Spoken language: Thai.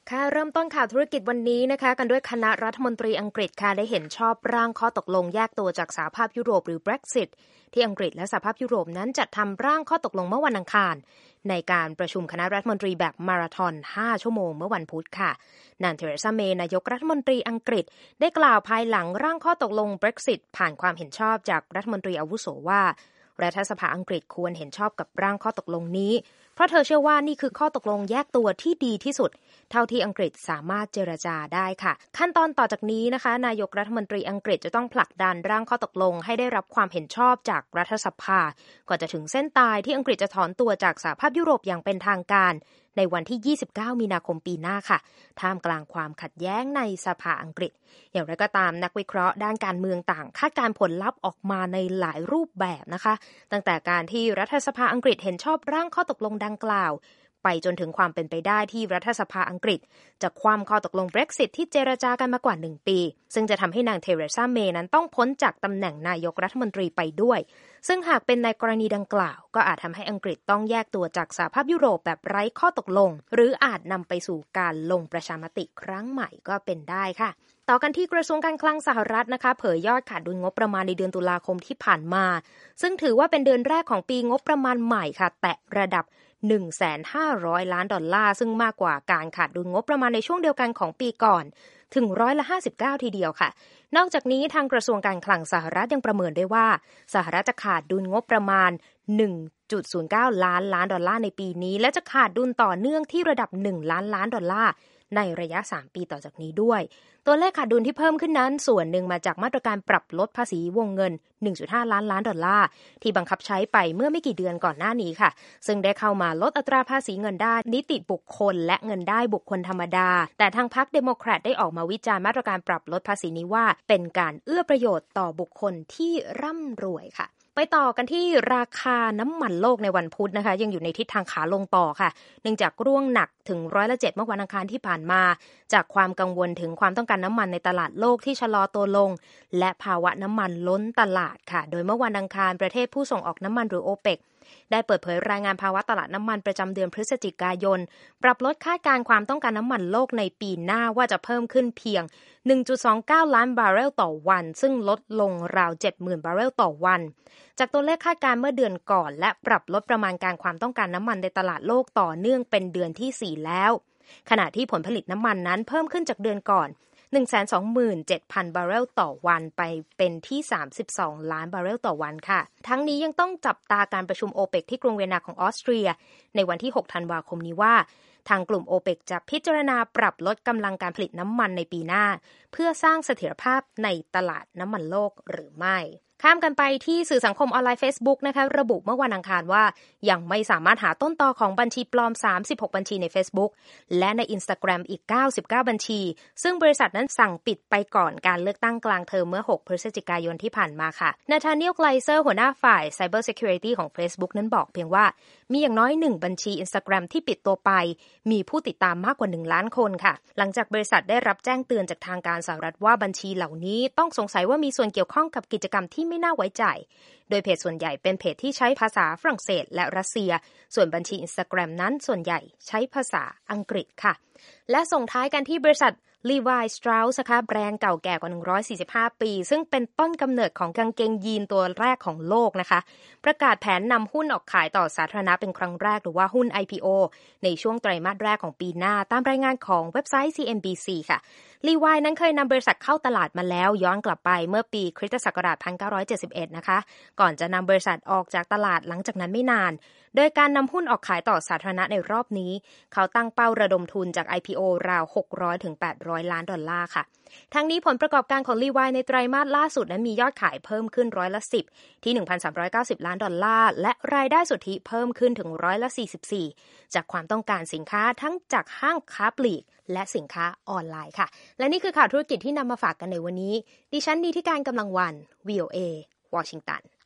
ค่ะเริ่มต้นข่าวธุรกิจวันนี้นะคะกันด้วยคณะรัฐมนตรีอังกฤษค่ะได้เห็นชอบร่างข้อตกลงแยกตัวจากสหภาพยุโรปหรือ Brexit ที่อังกฤษและสหภาพยุโรปนั้นจัดทำร่างข้อตกลงเมื่อวันอังคารในการประชุมคณะรัฐมนตรีแบบมาราธอน5ชั่วโมงเมื่อวันพุธค่ะนางเทเรซาเมย์นายกรัฐมนตรีอังกฤษได้กล่าวภายหลังร่างข้อตกลง Brexit ผ่านความเห็นชอบจากรัฐมนตรีอาวุโสว่ารัฐสภาอังกฤษควรเห็นชอบกับร่างข้อตกลงนี้เพราะเธอเชื่อว่านี่คือข้อตกลงแยกตัวที่ดีที่สุดเท่าที่อังกฤษสามารถเจรจาได้ค่ะขั้นตอนต่อจากนี้นะคะนายกรัฐมนตรีอังกฤษจะต้องผลักดันร่างข้อตกลงให้ได้รับความเห็นชอบจากรัฐสภาก่อนจะถึงเส้นตายที่อังกฤษจะถอนตัวจากสหภาพยุโรปอย่างเป็นทางการในวันที่29มีนาคมปีหน้าค่ะท่ามกลางความขัดแย้งในสภาอังกฤษอย่างไรก็ตามนักวิเคราะห์ด้านการเมืองต่างคาดการณ์ผลลัพธ์ออกมาในหลายรูปแบบนะคะตั้งแต่การที่รัฐสภาอังกฤษเห็นชอบร่างข้อตกลงดังกล่าวไปจนถึงความเป็นไปได้ที่รัฐสภาอังกฤษจะคว่ำข้อตกลง Brexit ที่เจรจากันมากว่า1ปีซึ่งจะทำให้นางเทเรซาเมย์นั้นต้องพ้นจากตำแหน่งนายกรัฐมนตรีไปด้วยซึ่งหากเป็นในกรณีดังกล่าวก็อาจทำให้อังกฤษต้องแยกตัวจากสหภาพยุโรปแบบไร้ข้อตกลงหรืออาจนำไปสู่การลงประชามติครั้งใหม่ก็เป็นได้ค่ะต่อกันที่กระทรวงการคลังสหรัฐนะคะเผยยอดขาดดุลงบประมาณในเดือนตุลาคมที่ผ่านมาซึ่งถือว่าเป็นเดือนแรกของปีงบประมาณใหม่ค่ะแตะระดับ1,500 ล้านดอลลาร์ซึ่งมากกว่าการขาดดุลงบประมาณในช่วงเดียวกันของปีก่อนถึง59%ทีเดียวค่ะนอกจากนี้ทางกระทรวงการคลังสหรัฐยังประเมินได้ว่าสหรัฐจะขาดดุลงบประมาณ 1.09 ล้านดอลลาร์ในปีนี้และจะขาดดุลต่อเนื่องที่ระดับ1ล้านดอลลาร์ในระยะ3ปีต่อจากนี้ด้วยตัวเลขขาดดุลที่เพิ่มขึ้นนั้นส่วนหนึ่งมาจากมาตรการปรับลดภาษีวงเงิน 1.5 ล้านดอลลาร์ที่บังคับใช้ไปเมื่อไม่กี่เดือนก่อนหน้านี้ค่ะซึ่งได้เข้ามาลดอัตราภาษีเงินได้นิติบุคคลและเงินได้บุคคลธรรมดาแต่ทางพรรคเดโมแครตได้ออกมาวิจารณ์มาตรการปรับลดภาษีนี้ว่าเป็นการเอื้อประโยชน์ต่อบุคคลที่ร่ำรวยค่ะไปต่อกันที่ราคาน้ำมันโลกในวันพุธนะคะยังอยู่ในทิศทางขาลงต่อค่ะเนื่องจากร่วงหนักถึง7%เมื่อวันอังคารที่ผ่านมาจากความกังวลถึงความต้องการน้ำมันในตลาดโลกที่ชะลอตัวลงและภาวะน้ำมันล้นตลาดค่ะโดยเมื่อวันอังคารประเทศผู้ส่งออกน้ำมันหรือโอเปกได้เปิดเผยรายงานภาวะตลาดน้ำมันประจำเดือนพฤศจิกายนปรับลดคาดการณ์ความต้องการน้ำมันโลกในปีหน้าว่าจะเพิ่มขึ้นเพียง 1.29 ล้านบาร์เรลต่อวันซึ่งลดลงราว 70,000 บาร์เรลต่อวันจากตัวเลขคาดการณ์เมื่อเดือนก่อนและปรับลดประมาณการความต้องการน้ำมันในตลาดโลกต่อเนื่องเป็นเดือนที่4แล้วขณะที่ผลผลิตน้ำมันนั้นเพิ่มขึ้นจากเดือนก่อน 127,000 บาร์เรลต่อวันไปเป็นที่32ล้านบาร์เรลต่อวันค่ะทั้งนี้ยังต้องจับตาการประชุมโอเปกที่กรุงเวียนนาของออสเตรียในวันที่6ธันวาคมนี้ว่าทางกลุ่มโอเปกจะพิจารณาปรับลดกำลังการผลิตน้ำมันในปีหน้าเพื่อสร้างเสถียรภาพในตลาดน้ำมันโลกหรือไม่ข้ามกันไปที่สื่อสังคมออนไลน์ Facebook นะคะระบุเมื่อวันอังคารว่ายังไม่สามารถหาต้นตอของบัญชีปลอม36บัญชีใน Facebook และใน Instagram อีก99บัญชีซึ่งบริษัทนั้นสั่งปิดไปก่อนการเลือกตั้งกลางเทอมเมื่อ6พฤศจิกายนที่ผ่านมาค่ะนาธาเนียล ไกลเซอร์หัวหน้าฝ่าย Cyber Security ของ Facebook นั้นบอกเพียงว่ามีอย่างน้อย1บัญชี Instagram ที่ปิดตัวไปมีผู้ติดตามมากกว่า1ล้านคนค่ะหลังจากบริษัทได้รับแจ้งเตือนจากทางการสหรัฐว่าบัญชีเหล่านี้ต้องสงสัยว่ามีส่วนเกี่ยวข้องกับกิจกรรมที่ไม่น่าไว้ใจโดยเพจส่วนใหญ่เป็นเพจที่ใช้ภาษาฝรั่งเศสและรัสเซียส่วนบัญชี Instagram นั้นส่วนใหญ่ใช้ภาษาอังกฤษค่ะและส่งท้ายกันที่บริษัท Levi Strauss นะคะแบรนด์เก่าแก่กว่า145ปีซึ่งเป็นต้นกำเนิดของกางเกงยีนตัวแรกของโลกนะคะประกาศแผนนำหุ้นออกขายต่อสาธารณะเป็นครั้งแรกหรือว่าหุ้น IPO ในช่วงไตรมาสแรกของปีหน้าตามรายงานของเว็บไซต์ CNBC ค่ะ Levi นั้นเคยนำบริษัทเข้าตลาดมาแล้วย้อนกลับไปเมื่อปีคริสตศักราช1971นะคะก่อนจะนำบริษัทออกจากตลาดหลังจากนั้นไม่นานโดยการนำหุ้นออกขายต่อสาธารณะในรอบนี้เขาตั้งเป้าระดมทุนจาก IPO ราว600ถึง800ล้านดอลลาร์ค่ะทั้งนี้ผลประกอบการของ Levi ในไตรมาสล่าสุดนั้นมียอดขายเพิ่มขึ้น10%ที่ 1,390 ล้านดอลลาร์และรายได้สุทธิเพิ่มขึ้นถึง44%จากความต้องการสินค้าทั้งจากห้างค้าปลีกและสินค้าออนไลน์ค่ะและนี่คือข่าวธุรกิจที่นำมาฝากกันในวันนี้ดิฉันนิติการกำลังวัน VOA วอชิงตัน